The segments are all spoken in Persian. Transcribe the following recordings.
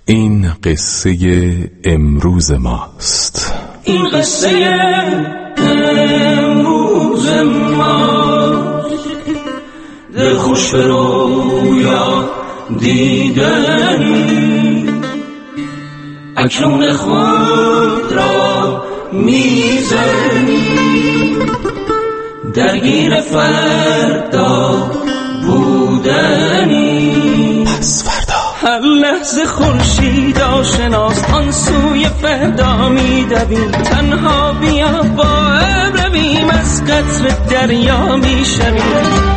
این قصه امروز ماست. این قصه امروز ماست. دل خوش به رویا دیدن، اکنون خود را میزنی، درگیر فردا بودنی. پس فردا هر لحظه خورشید آشناست، آن سوی فردا میدویم. تنها بیا با ابر رویم، از قطر دریا میشویم.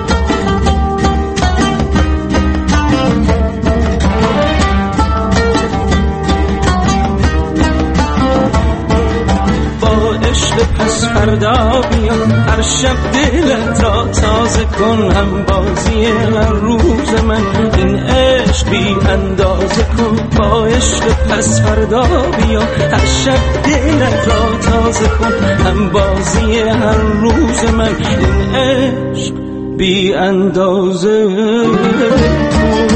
پس فردا بیا، هر شب دلت را تازه کن. هم بازی هر روز من، این عشق بی اندازه کن. با عشق پس فردا بیا، هر شب دلت را تازه کن. هم بازی هر روز من، این عشق بی اندازه کن.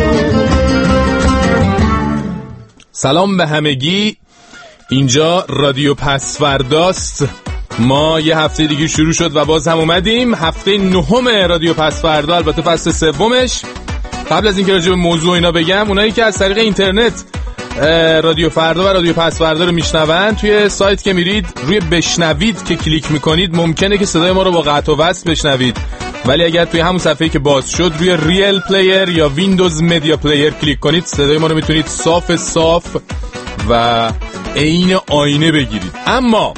سلام به همگی، اینجا رادیو پسفرداست. ما یه هفته دیگه شروع شد و باز هم اومدیم، هفته 9 رادیو پسفردا، البته فصل سومش. قبل از اینکه راجع به موضوع اینا بگم، اونایی که از طریق اینترنت رادیو فردا و رادیو پسفردا رو میشنون، توی سایت که میرید روی بشنوید که کلیک میکنید، ممکنه که صدای ما رو با قطع و وصل بشنوید، ولی اگر توی همون صفحه‌ای که باز شد روی ریل پلیر یا ویندوز مدیا پلیر کلیک کنید، صدای ما رو میتونید صاف و عین آینه بگیرید. اما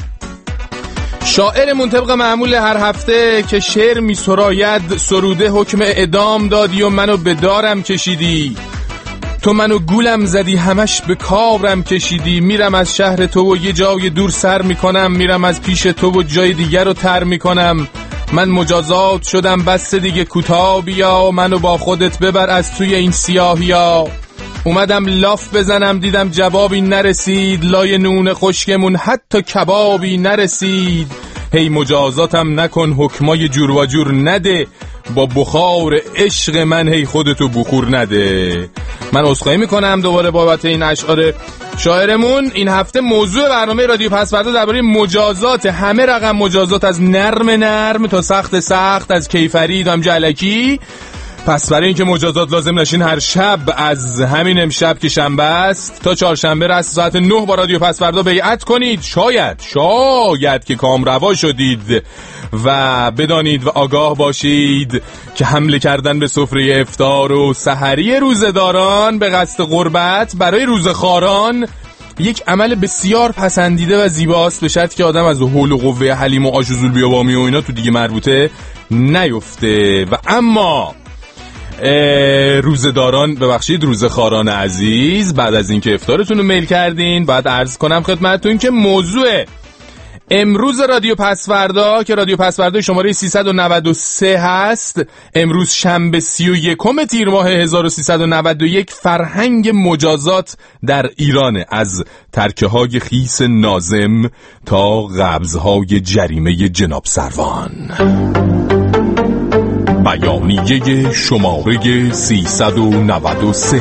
شاعرمون طبق معمول هر هفته که شعر میسراید، سروده حکم اعدام دادی و منو به دارم کشیدی. تو منو گولم زدی، همش به کارم کشیدی. میرم از شهر تو و یه جای دور سر میکنم، میرم از پیش تو و جای دیگر رو تر میکنم. من مجازات شدم، بس دیگه کوتاه بیا، منو با خودت ببر از توی این سیاهیا. اومدم لاف بزنم، دیدم جوابی نرسید، لای نون خشکمون حتی کبابی نرسید. هی مجازاتم نکن، حکمای جور و جور نده، با بخار عشق من هی خودتو بخور نده. من عذرخواهی میکنم دوباره بابت این اشعار شاعرمون. این هفته موضوع برنامه رادیو پسفردا درباره مجازات، همه رقم مجازات، از نرم تا سخت، از کیفری تا جلکی. پس برای اینکه مجازات لازم نشین، هر شب از همین امشب که شنبه است تا چهارشنبه راست ساعت 9 با رادیو پسفردا بیعت کنید. شاید که کامروا شدید و بدانید و آگاه باشید که حمله کردن به سفره افطار و سحری روزداران به قصد قربت برای روزخواران یک عمل بسیار پسندیده و زیباست، به شرطی که آدم از حول و قوه حلیم و آش و زول بیابامی و اینا تو دیگه مربوطه نیفته. و اما روزداران، ببخشید روزخواران عزیز، بعد از اینکه افطارتون رو میل کردین، بعد عرض کنم خدمتتون که موضوع امروز رادیو پسفردا که رادیو پسفردا شماره 393 هست، امروز شنبه 31 تیر ماه 1391، فرهنگ مجازات در ایران، از ترکه های خیس ناظم تا قبضهای جریمه جناب سروان. بیانیه شماره 393.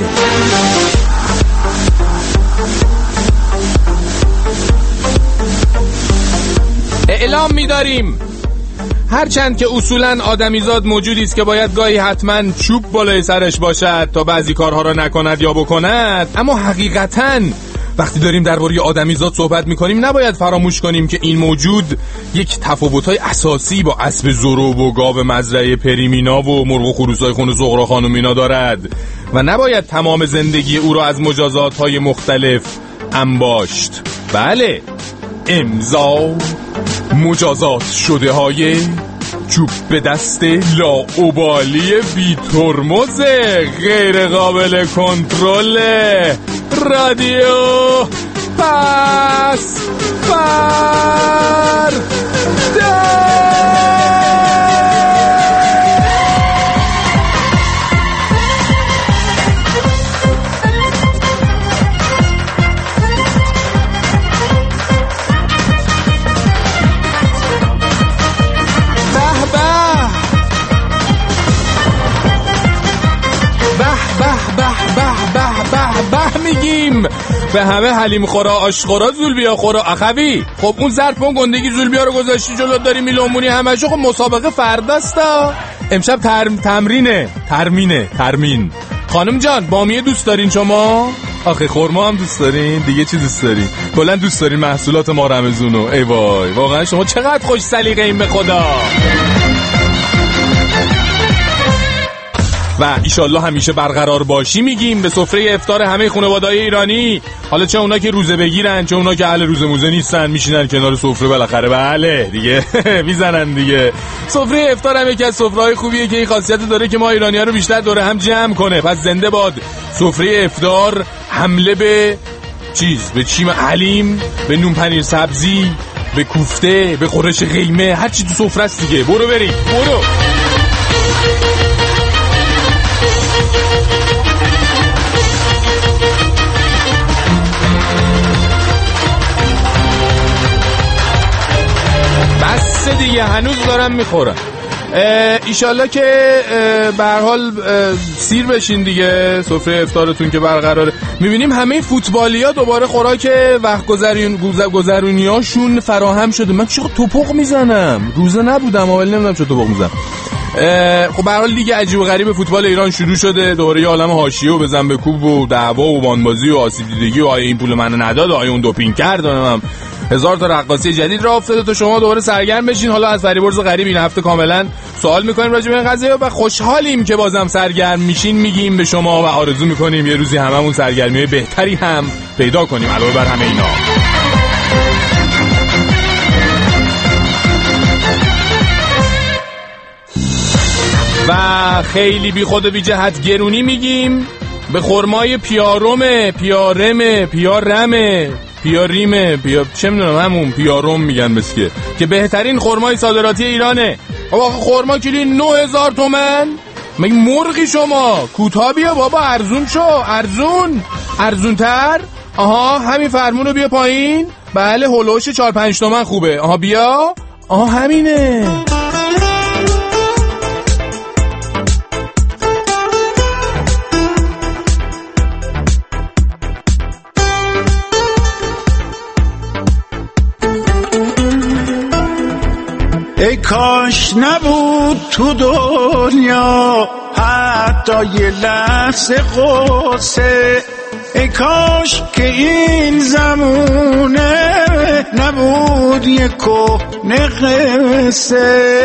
اعلام می‌داریم هرچند که اصولاً آدمیزاد موجودی است که باید گاهی حتماً چوب بالای سرش باشد تا بعضی کارها را نکند یا بکند، اما حقیقتاً وقتی داریم درباره آدمیزاد صحبت میکنیم نباید فراموش کنیم که این موجود یک تفاوت‌های اساسی با اسب زروب و گاو مزرعه پریمینا و مرغ و خروسای خون زغرا خانومینا دارد و نباید تمام زندگی او را از مجازات‌های مختلف انباشت. بله، امضا مجازات شده های چوب به دست لاابالی بی ترمز غیر قابل کنترل رادیو پسفردا. میگیم به همه حلیم خورا آشخورا زولبیا خورا اخوی. خب اون ظرف اون گندگی زولبیا رو گذاشتی جلو داری میلونمونی همشو. خب مسابقه فرداست. امشب ترمین. خانم جان بامیه دوست دارین شما؟ آخه خرما هم دوست دارین؟ دیگه چی دوست دارین؟ کلا دوست دارین محصولات ما رمضونو؟ ای وای واقعا شما چقدر خوش سلیقه این به خدا. و ایشالله همیشه برقرار باشی میگیم به سفره افطار همه خانواده‌های ایرانی. حالا چه اونا که روزه بگیرن چه اونا که اهل روزه موزه نیستن میشینن کنار سفره بالاخره بله دیگه میزنن دیگه. سفره افطار هم یکی از سفره‌های خوبیه که این خاصیت داره که ما ایرانی‌ها رو بیشتر دوره هم جمع کنه. پس زنده باد سفره افطار. حمله به چی حلیم، به نون پنیر سبزی، به کوفته، به قرش قیمه، هر چی تو سفره است دیگه. برو بریم برو. بس دیگه هنوز دارم میخورم. ایشالله که به هر حال سیر بشین دیگه سفره افطارتون که برقراره. میبینیم همه فوتبالیا دوباره خوراک وقت گذرونیاشون فراهم شده. من چرا توپق میزنم؟ روزه نبودم ولی نمیدونم چرا توپق میزنم. خب به هر حال لیگ عجیب و غریب فوتبال ایران شروع شده. دوباره یه عالم حاشیه و بزن به کوب و دعوا و بانبازی و آسیب دیدگی و آیا این پول من نداد، آیا اون دوپینگ کرد، هزار تا رقاصی جدید راه افتاده تا شما دوباره سرگرم بشین. حالا از فریبرز غریب این هفته کاملا سوال میکنیم راجع به این قضیه و خوشحالیم که بازم سرگرم میشین میگیم به شما و آرزو میکنیم یه روزی هممون سرگرمی بهتری هم پیدا کنیم علاوه بر همه اینا. و خیلی بی خود و بی جهت گرونی میگیم به خرمای پیاریمه چه میدونم همون پیارم میگن بسکه که بهترین خرمای صادراتی ایرانه. بابا خرما کیلویی 9000 تومان. مگه مرغی شما؟ کوتاه بیا بابا، ارزون شو، ارزونتر. آها همین فرمون رو بیا پایین. بله هلوش 4-5 تومن خوبه. آها بیا، آها همینه. ای کاش نبود تو دنیا حتی یه لحظه قصه. ای کاش که این زمونه نبود یه کهنه قصه.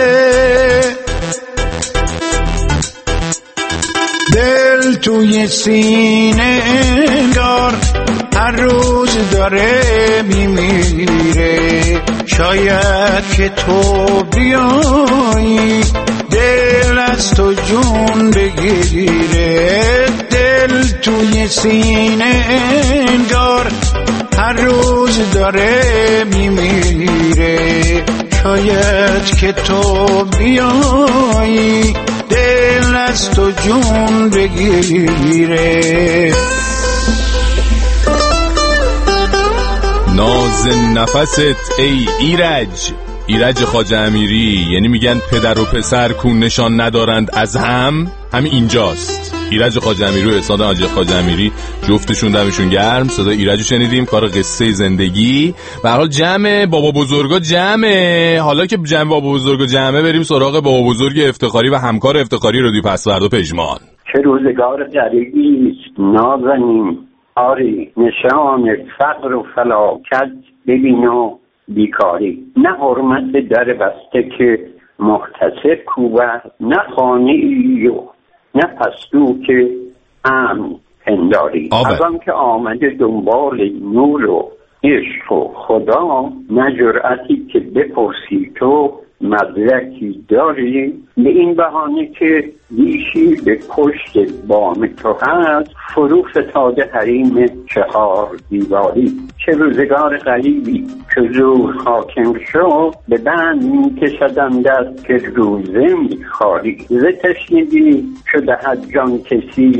دل توی سینه انگار هر روز داره میمیره. شاید که تو بیایی دل از تو جون بگیره. دل توی سینه انگار هر روز داره میمیره. شاید که تو بیایی دل از تو جون بگیره. ناز نفست ای ایرج خواجه امیری. یعنی میگن پدر و پسر کون نشان ندارند از هم، همین اینجاست. ایرج خواجه امیری و احسان حاجی خواجه امیری جفتشون دمشون گرم. صدای ایرجو شنیدیم، کار قصه زندگی. به هر حال جمع بابا بزرگا جمعه. حالا که جمع بابا بزرگا جمعه بریم سراغ بابا بزرگ افتخاری و همکار افتخاری رادیو پسوردا پژمان. چه روزگار غریبی است نازنین، آری نشان فقر و فلاکت ببین و بیکاری. نه حرمت در بسته که محتسب کوبد، نه خانه‌ای و نه پستو که امن پنداری. از آن که آمده دنبال نور و عشق و خدا، نه جرأتی که بپرسی تو مدرکی داری. به این بهانه که بیشی به پشت بام تو هست، فرو فتاده حریم 4 دیواری. چه روزگار غریبی که زور حاکم شو، به بند میکشدم دست که روزه میخواری. ز تشنگی شده از جان کسی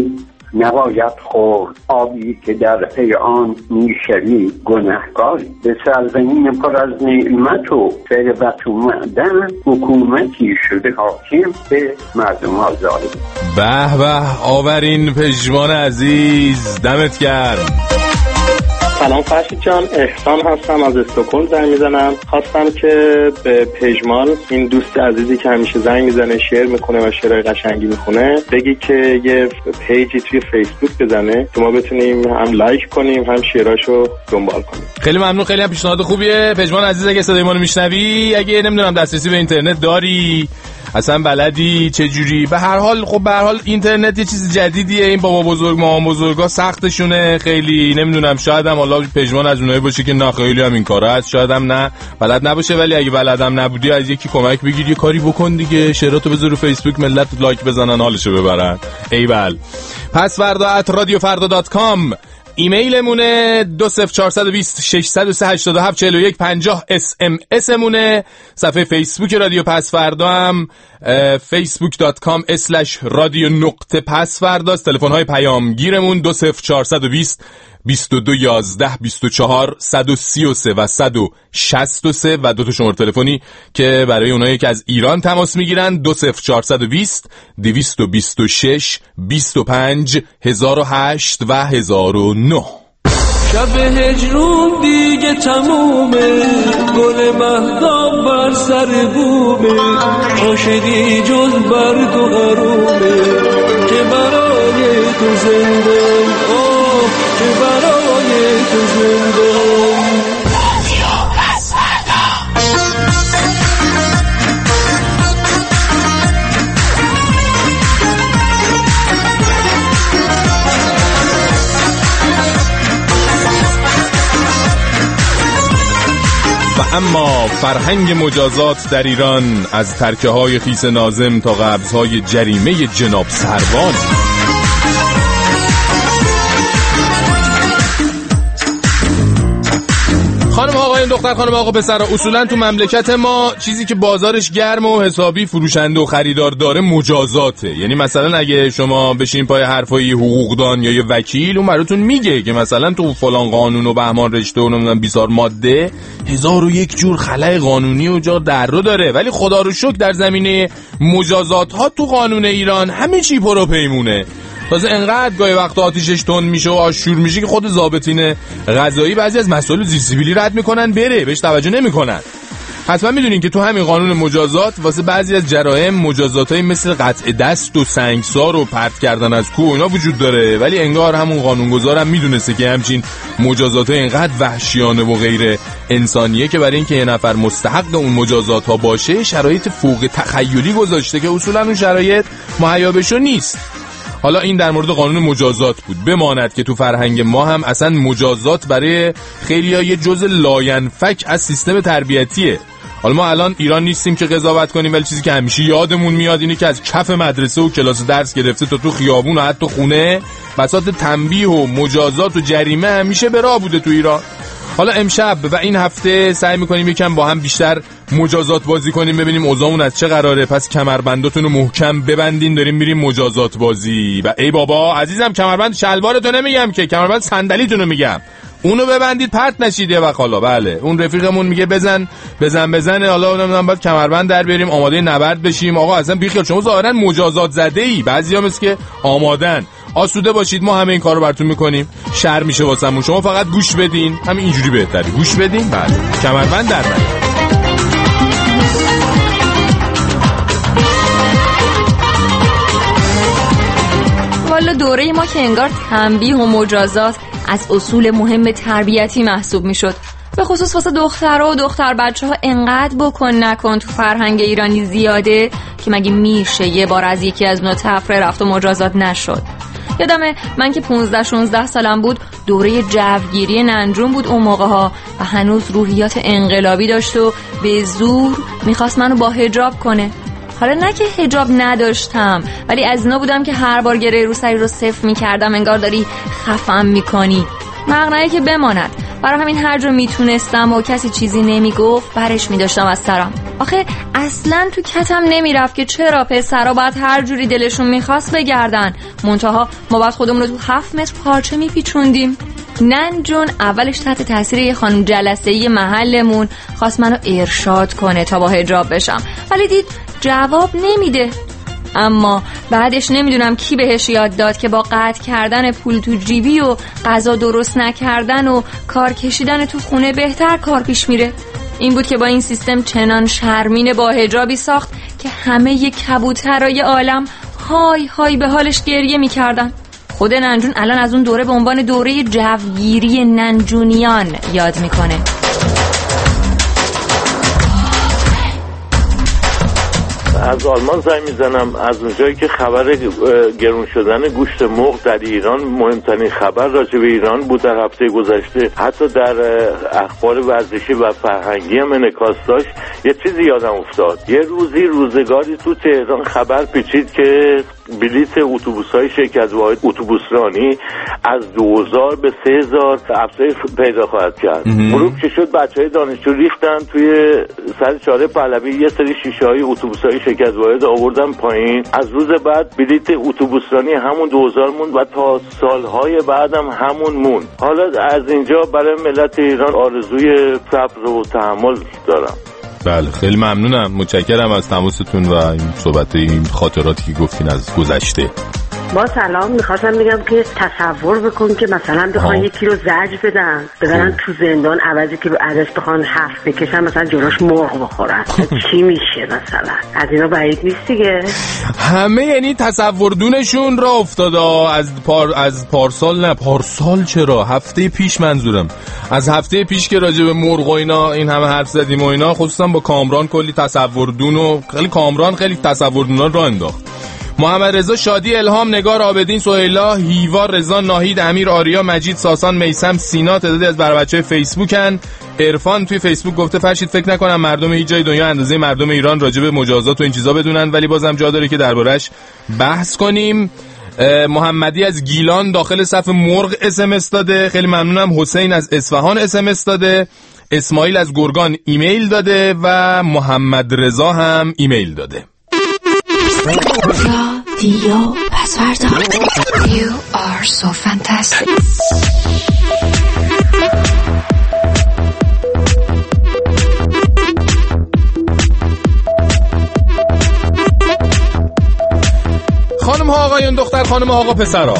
نباید خورد آبی که در پی آن میشوی گنهکاری. به سرزمین پر از نعمت و ثروت و معدن حکومتی شده حاکم به مردم ها ظالم. به به آورین پژمان عزیز، دمت گرم. سلام فرشید جان، احسان هستم از استکهلم زنگ میزنم. خواستم که به پژمان، این دوست عزیزی که همیشه زنگ میزنه شعر میکنه و شعرهای قشنگی میخونه، بگی که یه پیجی توی فیسبوک بزنه که ما بتونیم هم لایک کنیم هم شعراشو دنبال کنیم. خیلی ممنون، خیلی هم پیشنهاد خوبیه. پژمان عزیز اگه صدای ما رو میشنوی، اگه نمیدونم دسترسی به اینترنت داری، اصلا بلدی چه جوری، به هر حال خب به هر حال اینترنت یه چیز جدیدیه. این بابا بزرگ مامان بزرگا سختشونه خیلی، نمیدونم شاید هم حالا پژمان از اونایی باشه که نه خیلی هم این کارا هست، شاید هم نه بلد نباشه، ولی اگه بلدم نبودی از یکی کمک بگیر، یه کاری بکن دیگه، شعراتو بذار رو فیسبوک، ملت لایک بزنن حالشو ببرن. ایول. pasvarda@radiofarda.com ایمیلمونه 20420 603 87 41 50 SMS مونه. صفحه فیسبوک رادیو پسفردا هم facebook.com/radio.pasfarda. تلفن های پیامگیرمون 20420 22 11 24 133 و 163 و دو تا شماره تلفنی که برای اونایی که از ایران تماس میگیرن 20420 226 25 1008 و 1009. شب هجرون دیگه تمومه، گل مهدام بر سر بومه، عاشقی جز برگ و غرومه که برای تو زندم، آه که برای تو زندم. اما فرهنگ مجازات در ایران از ترکه های خیس ناظم تا قبض های جریمه جناب سروان. خانم آقایان، دختر خانم آقا پسر، اصولا تو مملکت ما چیزی که بازارش گرم و حسابی فروشنده و خریدار داره مجازاته. یعنی مثلا اگه شما بشین پای حرفای حقوقدان یا یه وکیل، اون براتون میگه که مثلا تو فلان قانون و بهمان رشته و نمیدونم 20 ماده 1001 جور خلأ قانونی و جا در رو داره. ولی خدا رو شکر در زمینه مجازات ها تو قانون ایران همه چی پرو پیمونه. تازه انقدر گاهی وقتا آتیشش تند میشه و آشور میشه که خود ضابطین قضایی بعضی از مسائل زیرسیبیلی رد میکنن بره، بهش توجه نمیکنن. حتما میدونین که تو همین قانون مجازات واسه بعضی از جرایم مجازاتایی مثل قطع دست و سنگسار و پرت کردن از کوه اینا وجود داره، ولی انگار همون قانونگذارم میدونسته که همچین مجازاتای اینقدر وحشیانه و غیر انسانیه که برای اینکه یه نفر مستحق اون مجازات ها باشه شرایط فوق تخیلی گذاشته که اصولا اون شرایط مهیا بشو نیست. حالا این در مورد قانون مجازات بود. بماند که تو فرهنگ ما هم اصلا مجازات برای خیلی‌ها یه جزء لاینفک از سیستم تربیتیه. حالا ما الان ایران نیستیم که قضاوت کنیم، ولی چیزی که همیشه یادمون میاد اینه که از کف مدرسه و کلاس درس گرفته تا تو خیابون و حتی خونه بساط تنبیه و مجازات و جریمه همیشه به راه بوده تو ایران. حالا امشب و این هفته سعی میکنیم یکم با هم بیشتر مجازات بازی کنیم، ببینیم اوضاعمون از چه قراره. پس کمربنداتون رو محکم ببندین، داریم میریم مجازات بازی. و ای بابا عزیزم، کمربند شلوارتو نمیگم که، کمربند صندلیتونو میگم، اونو ببندید پرت نشید یه وقت. حالا بله اون رفیقمون میگه بزن حالا اونم باید کمربند در بیاریم آماده نبرد بشیم. آقا اصلا بیخیال، شما ظاهرا مجازات زده ای، بعضیا مثل که آمادن. آسوده باشید، ما همه این کارو براتون میکنیم، شر میشه واسمون، شما فقط گوش بدین، همین اینجوری بهتره، گوش بدین بعد کمربند در بیارید. والا دوره ما که انگار تنبیه و مجازات از اصول مهم تربیتی محسوب میشد، به خصوص واسه دخترها و دختر بچه‌ها انقدر بکن نکن تو فرهنگ ایرانی زیاده که مگه میشه یه بار از یکی از اونا تفره رفت و مجازات نشد. یادمه من که 15-16 سالم بود دوره جوگیری ننجون بود اون موقع ها و هنوز روحیات انقلابی داشت و به زور میخواست منو با حجاب کنه. حالا نه که حجاب نداشتم، ولی از اینا بودم که هر بار گره روسری رو صفر میکردم انگار داری خفم میکنی. مقنعه که بماند برای همین هر جا میتونستم و کسی چیزی نمیگفت برش میداشتم از سرم. آخه اصلا تو کتم نمیرفت که چرا پسرا باید هر جوری دلشون میخواست بگردن، منتها ما باید خودمون رو تو 7 متر پارچه میپیچوندیم. نن جون اولش تحت تاثیر یه خانم جلسه‌ای محلمون خواست منو ارشاد کنه تا با حجاب بشم، ولی دید جواب نمیده. اما بعدش نمیدونم کی بهش یاد داد که با قطع کردن پول تو جیبی و غذا درست نکردن و کار کشیدن تو خونه بهتر کار پیش میره. این بود که با این سیستم چنان شرمینه با حجابی ساخت که همه ی کبوترای عالم های های به حالش گریه میکردن. خود ننجون الان از اون دوره به عنوان دوره جوگیری ننجونیان یاد میکنه. از آلمان زنگ میزنم، از اونجایی که خبر گرون شدن گوشت مرغ در ایران مهمترین خبر راجع به ایران بود در هفته گذشته. حتی در اخبار ورزشی و فرهنگی هم انعکاس داشت. یه چیزی یادم افتاد، یه روزگاری تو تهران خبر پیچید که بلیت اتوبوس‌های شرکت واحد اتوبوسرانی از 2000 به 3000 افزایش پیدا خواهد کرد. غروب که شد بچهای دانشجو ریختن توی سر چهارراه پهلوی، یه سری شیشه‌های اتوبوس‌های شرکت واحد آوردن پایین. از روز بعد بلیت اتوبوسرانی همون 2000 موند و تا سالهای بعدم همون موند. حالا از اینجا برای ملت ایران آرزوی صبر و تحمل دارم. بله خیلی ممنونم، متشکرم از تماستون و این صحبت، این خاطراتی که گفتین از گذشته. با سلام، میخواستم بگم که تصور بکن که مثلا بخوان 1 کیلو زرج بدن ببرن تو زندان، عوضی که به عدس بخوان حرف بکشن مثلا جلوش مرغ بخورن. چی میشه مثلا؟ از اینا بعید نیست دیگه. همه یعنی تصوردونشون را افتاده از پارسال چرا؟ هفته پیش منظورم. از هفته پیش که راجع به مرغ و اینا این همه حرف زدیم و اینا، خصوصا با کامران کلی تصوردون و خیلی تصوردونا را انداخت. محمد رضا شادی، الهام، نگار، عابدین، سهیلا، هیوا، رضا، ناهید، امیر، آریا، مجید، ساسان، میثم، سینا تعدادی از بچه‌های فیسبوکن. عرفان توی فیسبوک گفته فرشید فکر نکنم مردم هیچ جای دنیا اندازه مردم ایران راجع به مجازات و این چیزا بدونن، ولی بازم جا داره که دربارش بحث کنیم. محمدی از گیلان داخل صف مرغ SMS داده، خیلی ممنونم. حسین از اصفهان SMS داده. اسماعیل از گرگان ایمیل داده و محمد رضا هم ایمیل داده. رادیو پسوردا. You are so fantastic. خانم ها آقایون، دختر خانم آقا پسرها،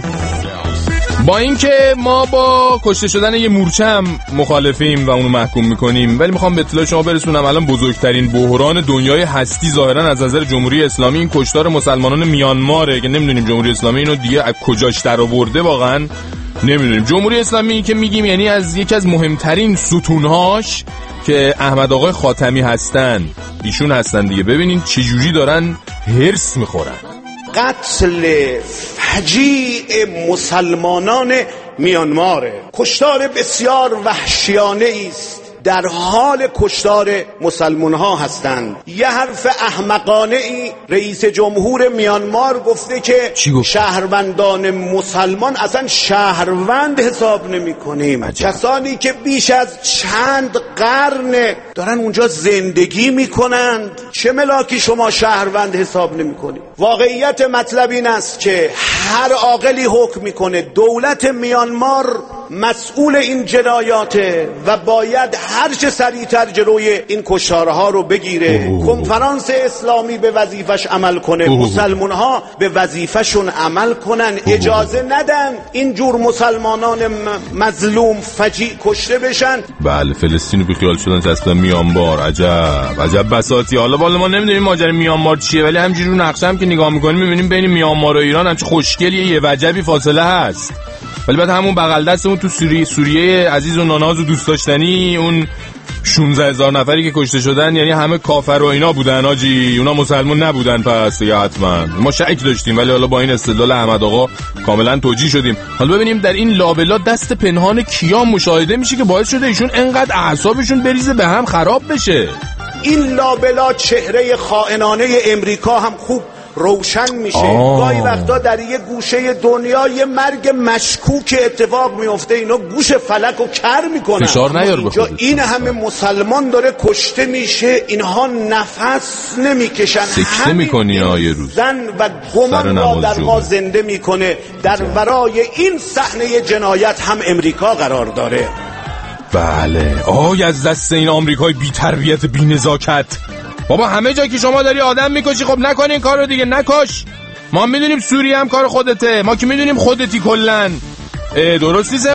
با اینکه ما با کشته شدن یه مورچه هم مخالفیم و اونو محکوم میکنیم، ولی میخوام به اطلاع شما برسونم الان بزرگترین بحران دنیای هستی ظاهرا از نظر جمهوری اسلامی این کشتار مسلمانان میانماره که نمیدونیم جمهوری اسلامی اینو دیگه از کجاش درآورده، واقعا نمیدونیم. جمهوری اسلامی که میگیم یعنی از یکی از مهمترین ستونهاش که احمد آقای خاتمی هستن، ایشون هستن دیگه. ببینین چه جوری دارن هرس میخورن. قتل فجیع مسلمانان میانماره، کشتار بسیار وحشیانه است. در حال کشتار مسلمان ها هستند. یه حرف احمقانه ای رئیس جمهور میانمار گفته که شهروندان مسلمان اصلا شهروند حساب نمی کنیم. کسانی که بیش از چند قرن دارن اونجا زندگی می کنند، چه ملاکی شما شهروند حساب نمی کنید؟ واقعیت مطلب این است که هر عاقلی حکم می کنه دولت میانمار مسئول این جنایاته و باید هر چه سریعتر جلوی این کشتارها رو بگیره. کنفرانس اسلامی به وظیفش عمل کنه، مسلمان‌ها به وظیفشون عمل کنن، اجازه ندن اینجور مسلمانان مظلوم فجیع کشته بشن. بله، فلسطینو بیخیال شدن چسبن میانمار. عجب بساطی. حالا ما نمیدونیم ماجرای میانمار چیه، ولی همینجوری رو نقشه هم که نگاه می‌کنیم می‌بینیم بین میانمار و ایران هم چه خوشگلیه، یه وجبی فاصله هست. ولی بعد همون بغل دستمون تو سوریه عزیز و ناناز و دوست داشتنی، اون 16000 نفری که کشته شدن یعنی همه کافر و اینا بودن آجی، اونا مسلمان نبودن پس دیگه حتما. ما شک داشتیم ولی حالا با این استدلال احمد آقا کاملا توجیه شدیم. حالا ببینیم در این لابلا دست پنهان کیا مشاهده میشه که باعث شده ایشون انقدر اعصابشون بریزه به هم خراب بشه. این لابلا چهره خائنانه امریکا هم خوب روشن میشه. گاهی وقتا در یه گوشه دنیا یه مرگ مشکوک اتفاق میفته، اینا گوش فلک رو کر میکنن. فشار نیار به خودت. این همه مسلمان داره کشته میشه، اینها نفس نمیکشن. سکته میکنی یه روز زن و گمان را در ما زنده میکنه. در ورای این صحنه جنایت هم امریکا قرار داره. بله. از دست این آمریکای بی تربیت بی نزاکت. بابا همه جا که شما داری آدم میکشی، خب نکن این کارو دیگه، نکش. ما میدونیم سوریه هم کار خودته، ما که میدونیم خودتی کلن. درستی